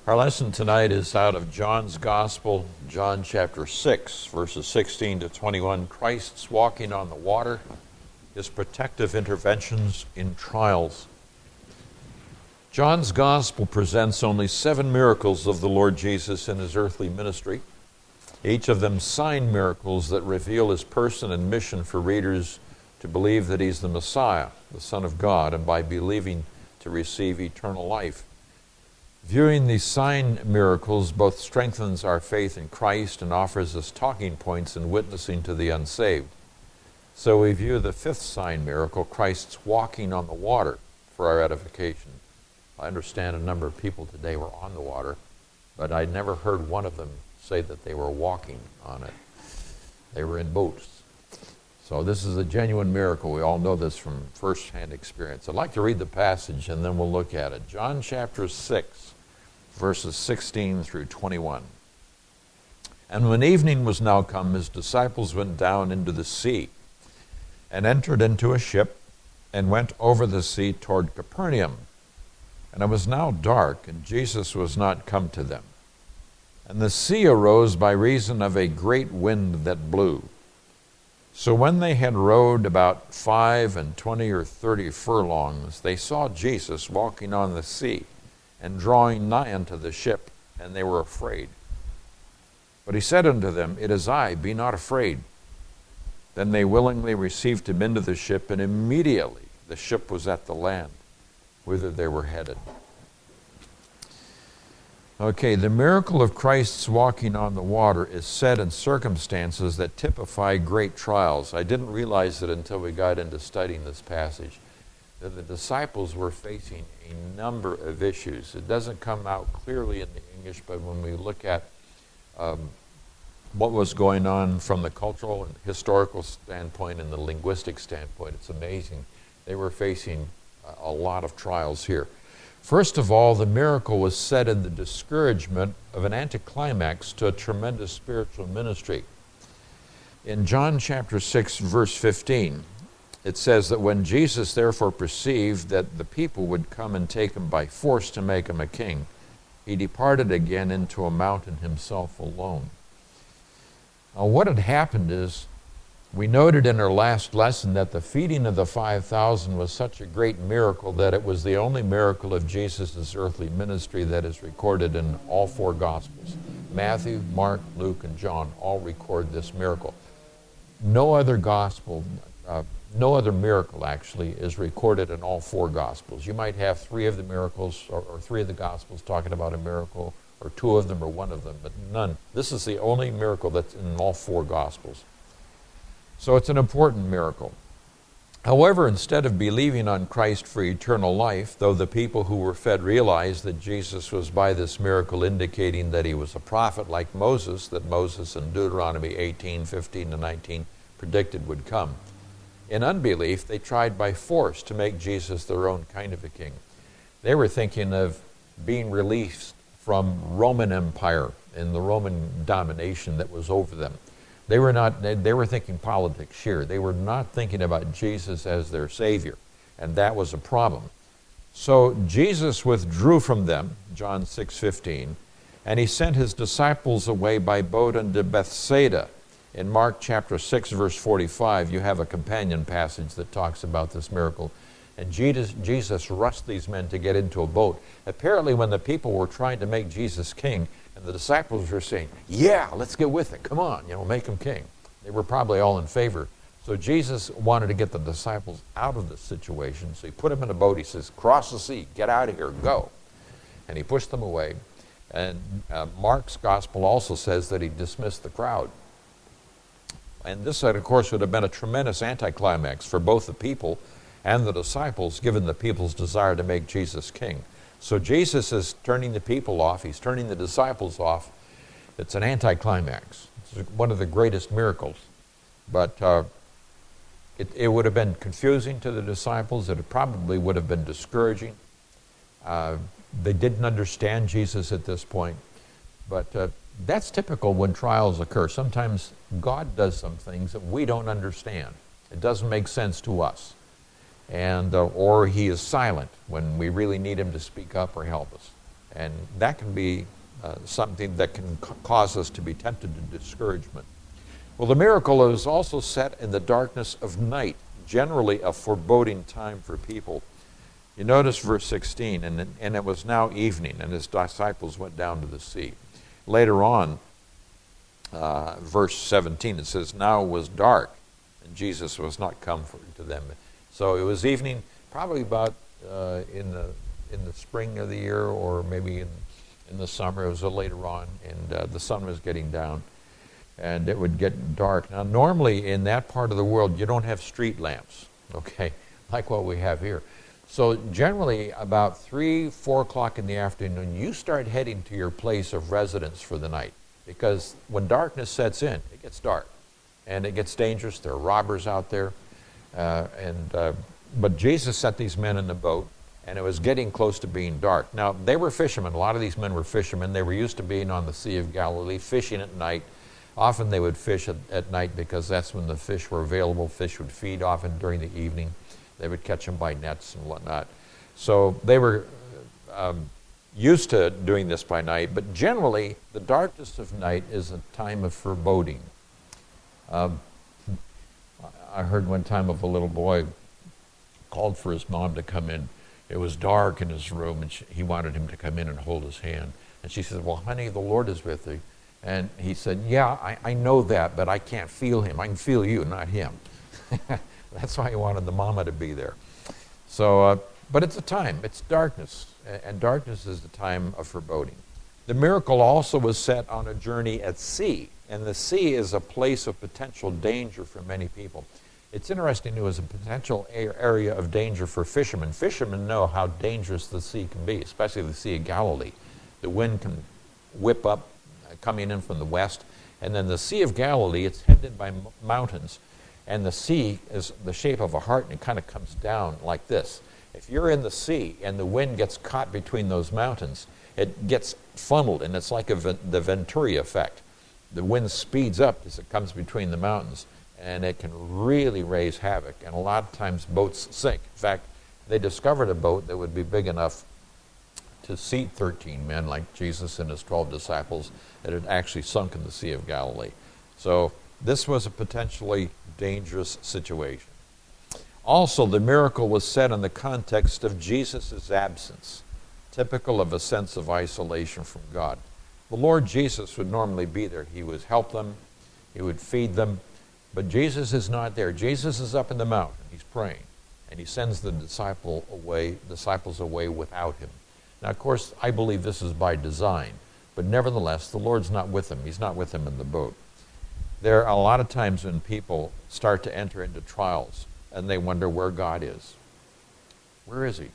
Our lesson tonight is out of John's Gospel, John chapter 6, verses 16 to 21. Christ's walking on the water, his protective interventions in trials. John's Gospel presents only 7 miracles of the Lord Jesus in his earthly ministry, each of them sign miracles that reveal his person and mission for readers to believe that he's the Messiah, the Son of God, and by believing to receive eternal life. Viewing these sign miracles both strengthens our faith in Christ and offers us talking points in witnessing to the unsaved. So we view the 5th sign miracle, Christ's walking on the water, for our edification. I understand a number of people today were on the water, but I never heard one of them say that they were walking on it. They were in boats. So this is a genuine miracle. We all know this from first-hand experience. I'd like to read the passage and then we'll look at it. John chapter 6, verses 16 through 21. And when evening was now come, his disciples went down into the sea and entered into a ship and went over the sea toward Capernaum. And it was now dark, and Jesus was not come to them. And the sea arose by reason of a great wind that blew. So when they had rowed about 25 or 30 furlongs, they saw Jesus walking on the sea and drawing nigh unto the ship, and they were afraid. But he said unto them, It is I, be not afraid. Then they willingly received him into the ship, and immediately the ship was at the land, whither they were headed. Okay, the miracle of Christ's walking on the water is said in circumstances that typify great trials. I didn't realize it until we got into studying this passage, that the disciples were facing a number of issues. It doesn't come out clearly in the English, but when we look at what was going on from the cultural and historical standpoint and the linguistic standpoint, it's amazing. They were facing a lot of trials here. First of all, the miracle was said in the discouragement of an anticlimax to a tremendous spiritual ministry. In John chapter 6, verse 15, it says that when Jesus therefore perceived that the people would come and take him by force to make him a king, he departed again into a mountain himself alone. Now, what had happened is, we noted in our last lesson that the feeding of the 5,000 was such a great miracle that it was the only miracle of Jesus' earthly ministry that is recorded in all 4 Gospels. Matthew, Mark, Luke, and John all record this miracle. No other gospel, no other miracle actually is recorded in all 4 Gospels. You might have 3 of the miracles or 3 of the Gospels talking about a miracle, or 2 of them or 1 of them, but none. This is the only miracle that's in all 4 Gospels. So it's an important miracle. However, instead of believing on Christ for eternal life, though the people who were fed realized that Jesus was by this miracle indicating that he was a prophet like Moses, that Moses in Deuteronomy 18, 15 to 19 predicted would come. In unbelief, they tried by force to make Jesus their own kind of a king. They were thinking of being released from Roman Empire and the Roman domination that was over them. They were thinking politics here. They were not thinking about Jesus as their Savior, and that was a problem. So Jesus withdrew from them, John 6:15, and he sent his disciples away by boat unto Bethsaida. In Mark chapter 6, verse 45, you have a companion passage that talks about this miracle. And Jesus rushed these men to get into a boat. Apparently, when the people were trying to make Jesus king, and the disciples were saying, yeah, let's get with it. Come on, make him king. They were probably all in favor. So Jesus wanted to get the disciples out of the situation. So he put them in a boat. He says, cross the sea, get out of here, go. And he pushed them away. And Mark's gospel also says that he dismissed the crowd. And this, of course, would have been a tremendous anticlimax for both the people and the disciples, given the people's desire to make Jesus king. So Jesus is turning the people off. He's turning the disciples off. It's an anticlimax. It's one of the greatest miracles. But it would have been confusing to the disciples. It probably would have been discouraging. They didn't understand Jesus at this point. But that's typical when trials occur. Sometimes God does some things that we don't understand. It doesn't make sense to us. Or he is silent when we really need him to speak up or help us. And that can be something that can cause us to be tempted to discouragement. Well, the miracle is also set in the darkness of night, generally a foreboding time for people. You notice verse 16, and it was now evening, and his disciples went down to the sea. Later on, verse 17, it says, now it was dark, and Jesus was not come to them. So it was evening, probably about in the spring of the year, or maybe in the summer. It was a later on, and the sun was getting down, and it would get dark. Now, normally in that part of the world, you don't have street lamps, okay, like what we have here. So generally, about 3, 4 o'clock in the afternoon, you start heading to your place of residence for the night, because when darkness sets in, it gets dark, and it gets dangerous. There are robbers out there, but Jesus set these men in the boat, and it was getting close to being dark. Now, they were fishermen. A lot of these men were fishermen. They were used to being on the Sea of Galilee, fishing at night. Often they would fish at night because that's when the fish were available. Fish would feed often during the evening. They would catch them by nets and whatnot. So they were used to doing this by night, but generally the darkness of night is a time of foreboding. I heard one time of a little boy called for his mom to come in. It was dark in his room, and he wanted him to come in and hold his hand. And she said, well, honey, the Lord is with thee. And he said, yeah, I know that, but I can't feel him. I can feel you, not him. That's why he wanted the mama to be there. So, but it's a time. It's darkness, and darkness is the time of foreboding. The miracle also was set on a journey at sea, and the sea is a place of potential danger for many people. It's interesting, it was a potential area of danger for fishermen. Fishermen know how dangerous the sea can be, especially the Sea of Galilee. The wind can whip up, coming in from the west, and then the Sea of Galilee, it's hemmed in by mountains, and the sea is the shape of a heart, and it kind of comes down like this. If you're in the sea and the wind gets caught between those mountains, it gets funneled, and it's like the Venturi effect. The wind speeds up as it comes between the mountains, and it can really raise havoc, and a lot of times boats sink. In fact, they discovered a boat that would be big enough to seat 13 men like Jesus and his 12 disciples that had actually sunk in the Sea of Galilee. So this was a potentially dangerous situation. Also, the miracle was set in the context of Jesus' absence, typical of a sense of isolation from God. The Lord Jesus would normally be there. He would help them. He would feed them. But Jesus is not there. Jesus is up in the mountain. He's praying. And he sends the disciples away without him. Now, of course, I believe this is by design. But nevertheless, the Lord's not with them. He's not with them in the boat. There are a lot of times when people start to enter into trials and they wonder where God is. Where is he?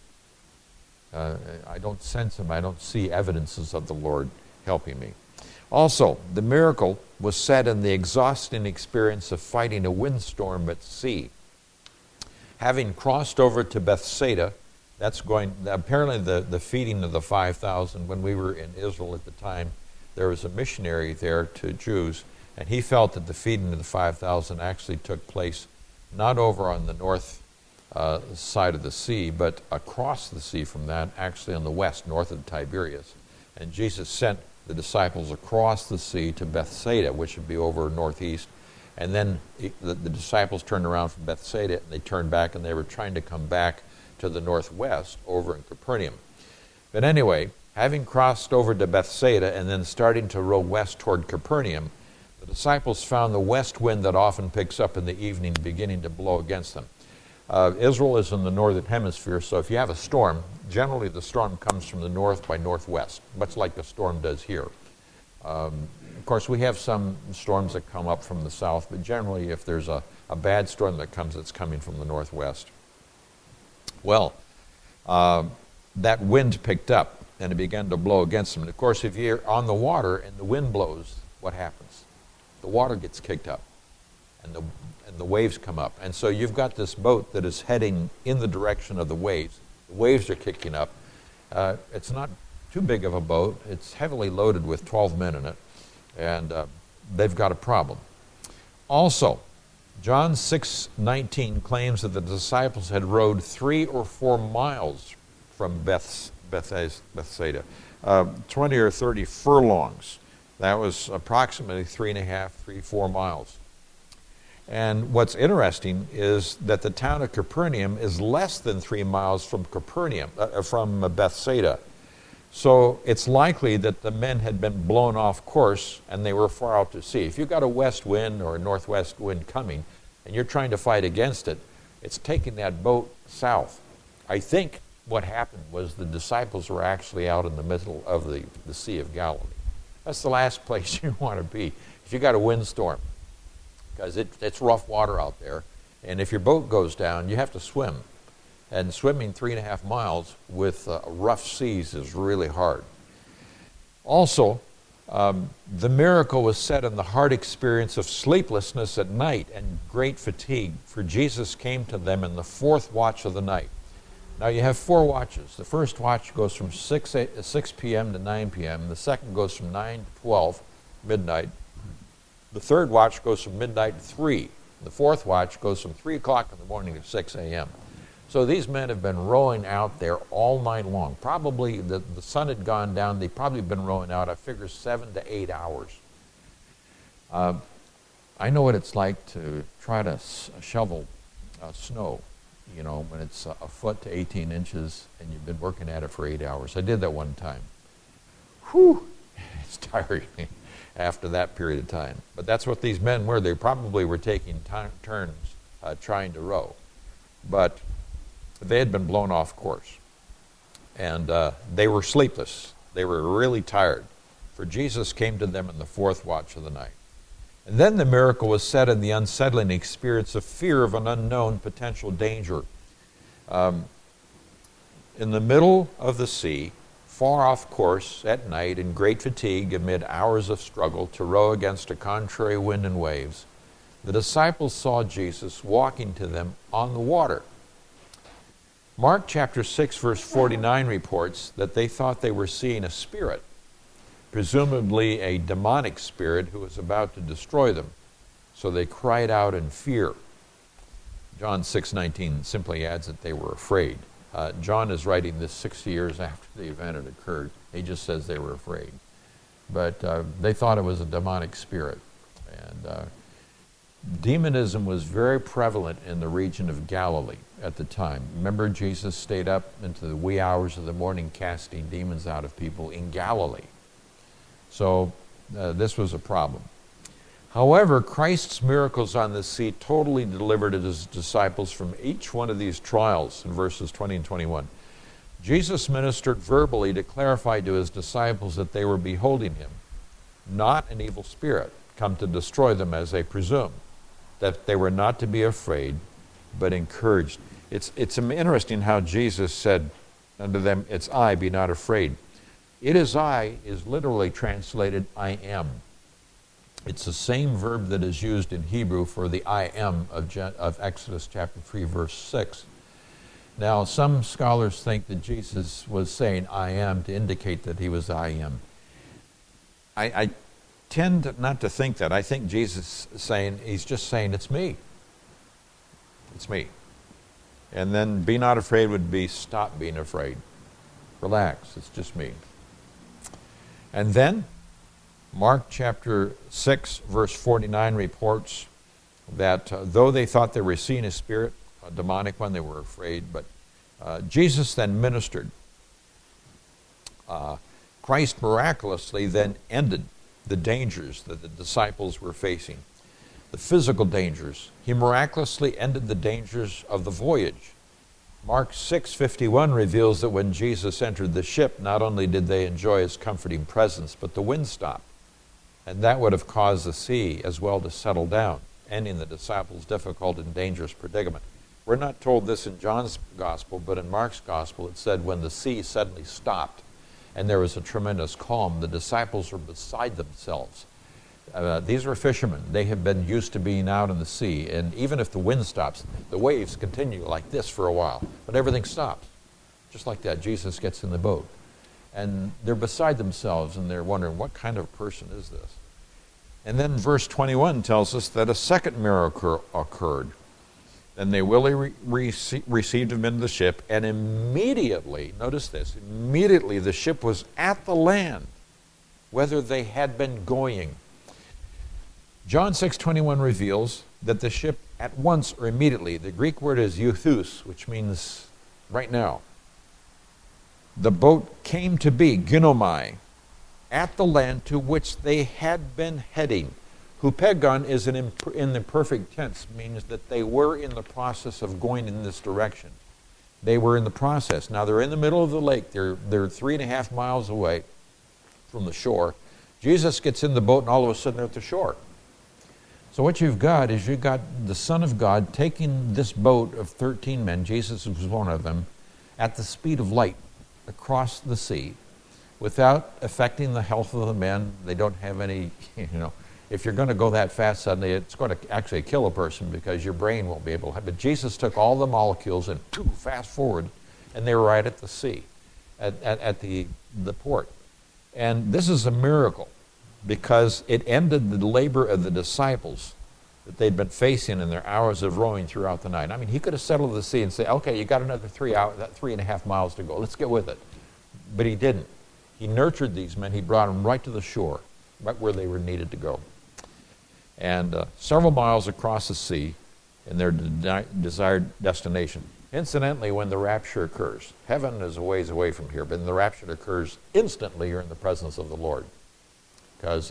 I don't sense him. I don't see evidences of the Lord helping me. Also, the miracle was set in the exhausting experience of fighting a windstorm at sea. Having crossed over to Bethsaida, apparently the feeding of the 5,000, when we were in Israel at the time, there was a missionary there to Jews, and he felt that the feeding of the 5,000 actually took place not over on the north side of the sea, but across the sea from that, actually on the west, north of Tiberias. And Jesus sent the disciples across the sea to Bethsaida, which would be over northeast. And then the disciples turned around from Bethsaida, and they turned back, and they were trying to come back to the northwest over in Capernaum. But anyway, having crossed over to Bethsaida and then starting to row west toward Capernaum, the disciples found the west wind that often picks up in the evening beginning to blow against them. Israel is in the northern hemisphere, so if you have a storm, generally the storm comes from the north by northwest, much like the storm does here. Of course, we have some storms that come up from the south, but generally if there's a bad storm that comes, it's coming from the northwest. Well, that wind picked up, and it began to blow against them. And of course, if you're on the water and the wind blows, what happens? The water gets kicked up, and the waves come up. And so you've got this boat that is heading in the direction of the waves. The waves are kicking up. It's not too big of a boat. It's heavily loaded with 12 men in it, and they've got a problem. Also, John 6:19 claims that the disciples had rowed 3 or 4 miles from Bethsaida, 20 or 30 furlongs. That was approximately 4 miles. And what's interesting is that the town of Capernaum is less than 3 miles from Bethsaida. So it's likely that the men had been blown off course and they were far out to sea. If you've got a west wind or a northwest wind coming and you're trying to fight against it, it's taking that boat south. I think what happened was the disciples were actually out in the middle of the Sea of Galilee. That's the last place you want to be if you got a windstorm, because it's rough water out there. And if your boat goes down, you have to swim. And swimming 3.5 miles with rough seas is really hard. Also, the miracle was set in the hard experience of sleeplessness at night and great fatigue, for Jesus came to them in the 4th watch of the night. Now you have 4 watches. The first watch goes from 6 p.m. to 9 p.m. The second goes from 9 to 12, midnight. The third watch goes from midnight to 3. The fourth watch goes from 3 o'clock in the morning to 6 a.m. So these men have been rowing out there all night long. Probably the sun had gone down. They've probably been rowing out, I figure, 7 to 8 hours. I know what it's like to try to shovel snow, you know, when it's a foot to 18 inches and you've been working at it for 8 hours. I did that one time. Whew, it's tiring after that period of time. But that's what these men were. They probably were taking turns trying to row. But they had been blown off course. And they were sleepless. They were really tired. For Jesus came to them in the 4th watch of the night. And then the miracle was set in the unsettling experience of fear of an unknown potential danger. In the middle of the sea, far off course at night in great fatigue amid hours of struggle to row against a contrary wind and waves, the disciples saw Jesus walking to them on the water. Mark chapter 6 verse 49 reports that they thought they were seeing a spirit, presumably a demonic spirit who was about to destroy them. So they cried out in fear. John 6:19 simply adds that they were afraid. John is writing this 60 years after the event had occurred. He just says they were afraid. But they thought it was a demonic spirit. And demonism was very prevalent in the region of Galilee at the time. Remember, Jesus stayed up into the wee hours of the morning casting demons out of people in Galilee. So this was a problem. However, Christ's miracles on the sea totally delivered his disciples from each one of these trials in verses 20 and 21. Jesus ministered verbally to clarify to his disciples that they were beholding him, not an evil spirit, come to destroy them as they presumed, that they were not to be afraid, but encouraged. It's interesting how Jesus said unto them, "It's I, be not afraid." "It is I" is literally translated "I am." It's the same verb that is used in Hebrew for the "I am" of Exodus chapter 3, verse 6. Now, some scholars think that Jesus was saying "I am" to indicate that he was "I am." I tend not to think that. I think Jesus is saying, he's just saying, "It's me. It's me." And then "be not afraid" would be stop being afraid. Relax, it's just me. And then Mark chapter 6, verse 49 reports that though they thought they were seeing a spirit, a demonic one, they were afraid. But Jesus then ministered. Christ miraculously then ended the dangers that the disciples were facing, the physical dangers. He miraculously ended the dangers of the voyage. Mark 6:51 reveals that when Jesus entered the ship, not only did they enjoy his comforting presence, but the wind stopped. And that would have caused the sea as well to settle down, ending the disciples' difficult and dangerous predicament. We're not told this in John's gospel, but in Mark's gospel it said when the sea suddenly stopped and there was a tremendous calm, the disciples were beside themselves. These were fishermen. They have been used to being out in the sea, and even if the wind stops, the waves continue like this for a while, but everything stops. Just like that, Jesus gets in the boat. And they're beside themselves, and they're wondering, what kind of person is this? And then verse 21 tells us that a second miracle occurred. Then they willingly received him into the ship, and immediately, notice this, immediately the ship was at the land, whether they had been going. John 6:21 reveals that the ship at once or immediately, the Greek word is euthus, which means right now. The boat came to be, ginomai, at the land to which they had been heading. Hupegon is in the perfect tense, means that they were in the process of going in this direction. They were in the process. Now they're in the middle of the lake. They're 3.5 miles away from the shore. Jesus gets in the boat and all of a sudden they're at the shore. So what you've got is you've got the Son of God taking this boat of 13 men, Jesus was one of them, at the speed of light across the sea without affecting the health of the men. They don't have any, if you're going to go that fast suddenly, it's going to actually kill a person because your brain won't be able to. But Jesus took all the molecules and fast forward, and they were right at the sea, at the port. And this is a miracle because it ended the labor of the disciples that they'd been facing in their hours of rowing throughout the night. I mean, he could have settled the sea and said, okay, you got another 3.5 miles to go. Let's get with it. But he didn't. He nurtured these men. He brought them right to the shore, right where they were needed to go. And several miles across the sea in their desired destination. Incidentally, when the rapture occurs, heaven is a ways away from here, but when the rapture occurs, instantly you're in the presence of the Lord. Because,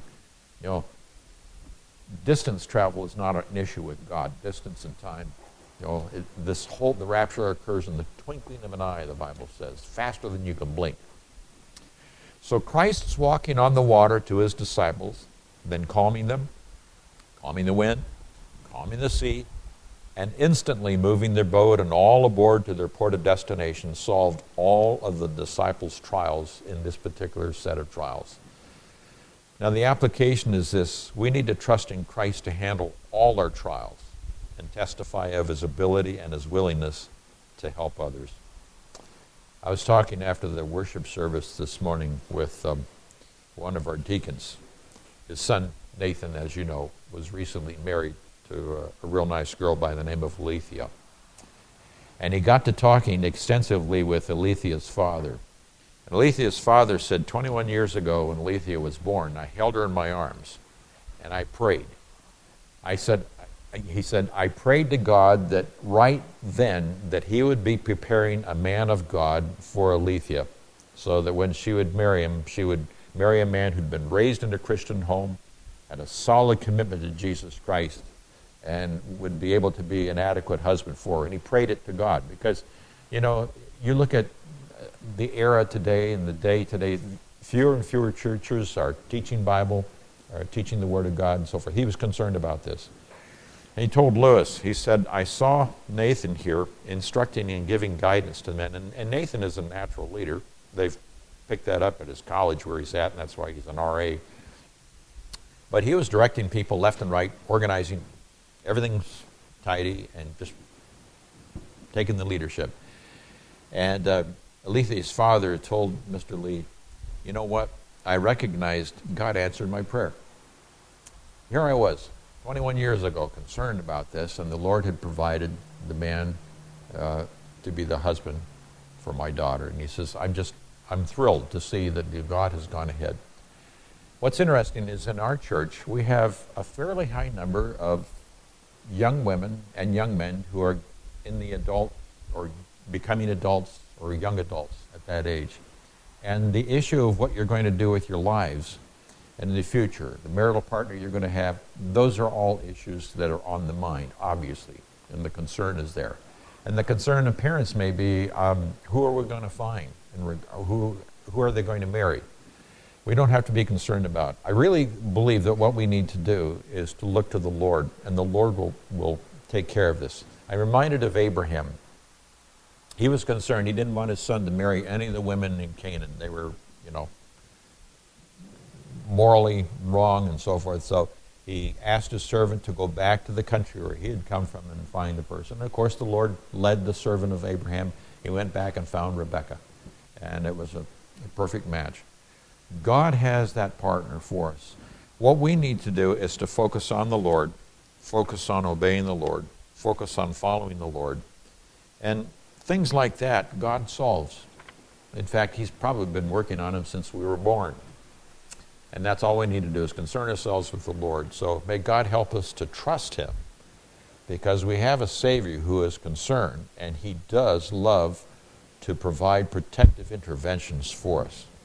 distance travel is not an issue with God. Distance and time. The rapture occurs in the twinkling of an eye, the Bible says, faster than you can blink. So Christ's walking on the water to his disciples, then calming them, calming the wind, calming the sea, and instantly moving their boat and all aboard to their port of destination, solved all of the disciples' trials in this particular set of trials. Now the application is this: we need to trust in Christ to handle all our trials and testify of his ability and his willingness to help others. I was talking after the worship service this morning with one of our deacons. His son, Nathan, as you know, was recently married to a real nice girl by the name of Alethea. And he got to talking extensively with Alethea's father. And Alethea's father said 21 years ago when Alethea was born, I held her in my arms and I prayed. He said, I prayed to God that right then that he would be preparing a man of God for Alethea, so that when she would marry him, she would marry a man who'd been raised in a Christian home, had a solid commitment to Jesus Christ, and would be able to be an adequate husband for her. And he prayed it to God because, you look at the era today and the day today, fewer and fewer churches are teaching Bible, are teaching the Word of God and so forth. He was concerned about this. And he told Lewis, he said, I saw Nathan here instructing and giving guidance to men. And Nathan is a natural leader. They've picked that up at his college where he's at, and that's why he's an RA. But he was directing people left and right, organizing. Everything's tidy and just taking the leadership. And Alethea's father told Mr. Lee, you know what? I recognized God answered my prayer. Here I was, 21 years ago, concerned about this, and the Lord had provided the man to be the husband for my daughter. And he says, I'm thrilled to see that God has gone ahead. What's interesting is in our church, we have a fairly high number of young women and young men who are in the adult or becoming adults or young adults at that age. And the issue of what you're going to do with your lives and in the future, the marital partner you're going to have, those are all issues that are on the mind, obviously, and the concern is there. And the concern of parents may be, who are we going to find? And who are they going to marry? We don't have to be concerned about. I really believe that what we need to do is to look to the Lord, and the Lord will take care of this. I'm reminded of Abraham. He was concerned. He didn't want his son to marry any of the women in Canaan. They were, morally wrong and so forth. So he asked his servant to go back to the country where he had come from and find a person. And of course, the Lord led the servant of Abraham. He went back and found Rebekah, and it was a perfect match. God has that partner for us. What we need to do is to focus on the Lord, focus on obeying the Lord, focus on following the Lord. And things like that, God solves. In fact, He's probably been working on them since we were born. And that's all we need to do is concern ourselves with the Lord. So may God help us to trust Him, because we have a Savior who is concerned, and He does love to provide protective interventions for us.